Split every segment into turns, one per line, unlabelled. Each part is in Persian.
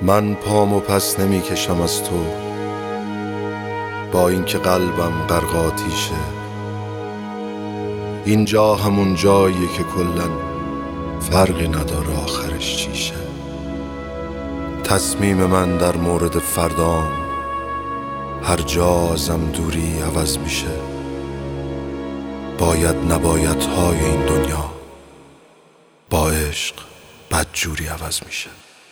من پامو پس نمی کشم از تو، با اینکه قلبم غرق آتیشه. اینجا همون جاییه که کلن فرقی نداره آخرش چیشه. تصمیم من در مورد فردام هر جا ازم دوری عوض میشه. باید نباید های این دنیا با عشق بدجوری عوض میشه.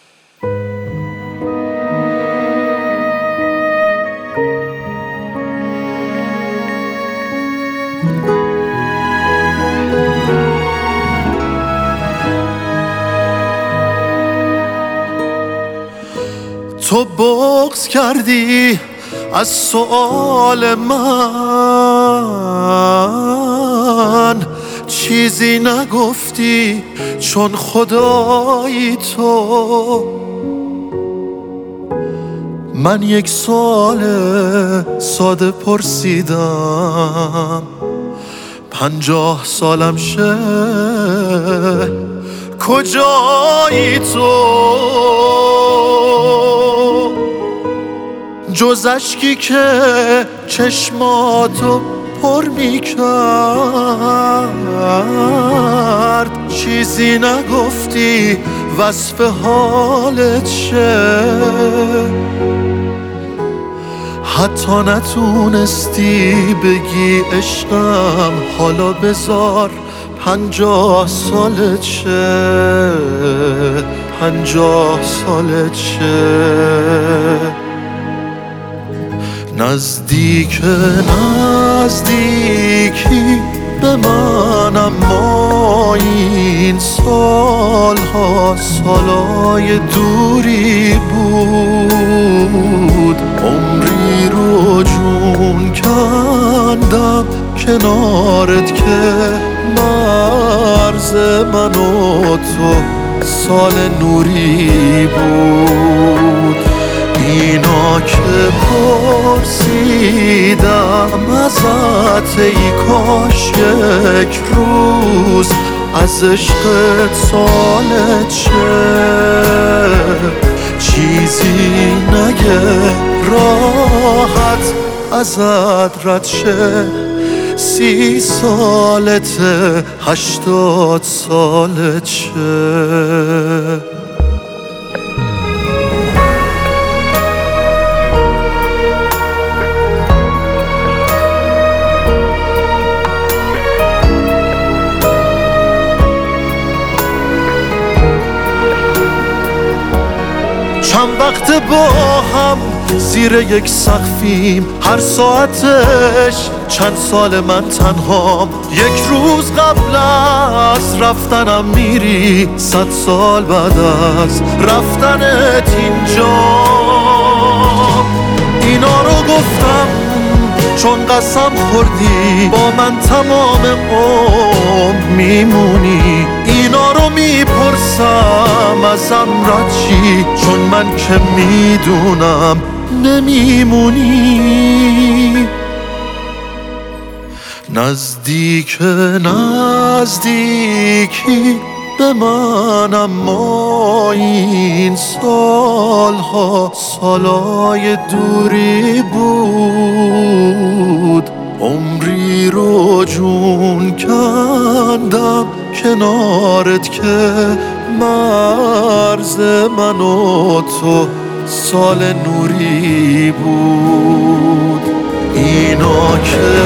تو بغض کردی از سؤال من، چیزی نگفتی چون خدایی تو. من یک سوال ساده پرسیدم، 50 سالم شه کجایی تو؟ جز اشکی که چشماتو پر میکرد، چیزی نگفتی وصف حالت شه. حتی نتونستی بگی عشقم، حالا بذار 50 سالت شه، 50 سالت شه. نزدیکی به من، اما این سالها سالای دوری بود. عمری رو جون کندم کنارت که مرز من و تو سال نوری بود. اینا که پرسیدم ازت، ای کاش یک روز از عشقت سالت شه. چیزی نگه راحت ازت رد شه. 30 سالته 80 سالت شه. چند وقت با هم زیر یک سقفیم، هر ساعتش چند سال من تنهام. یک روز قبل از رفتنم میری، 100 سال بعد از رفتنت اینجا. اینا رو گفتم چون قسم خوردی با من تمام عمر میمونی. اینا رو میپرسم ازم رد چی، چون من که میدونم نمیمونی. نزدیکی به من، اما این سالها سالای دوری بود. عمری رو جون کندم کنارت که مرز من و تو سال نوری بود. اینا که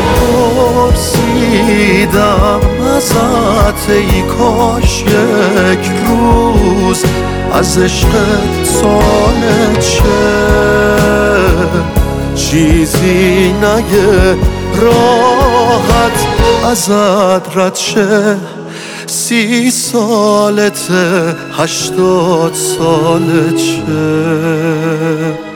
پرسیدم ازت، ای کاش یک روز از عشقت سالت شه. چیزی نگه راحت ازت رد شه. 30 سالته 80 سالت شه.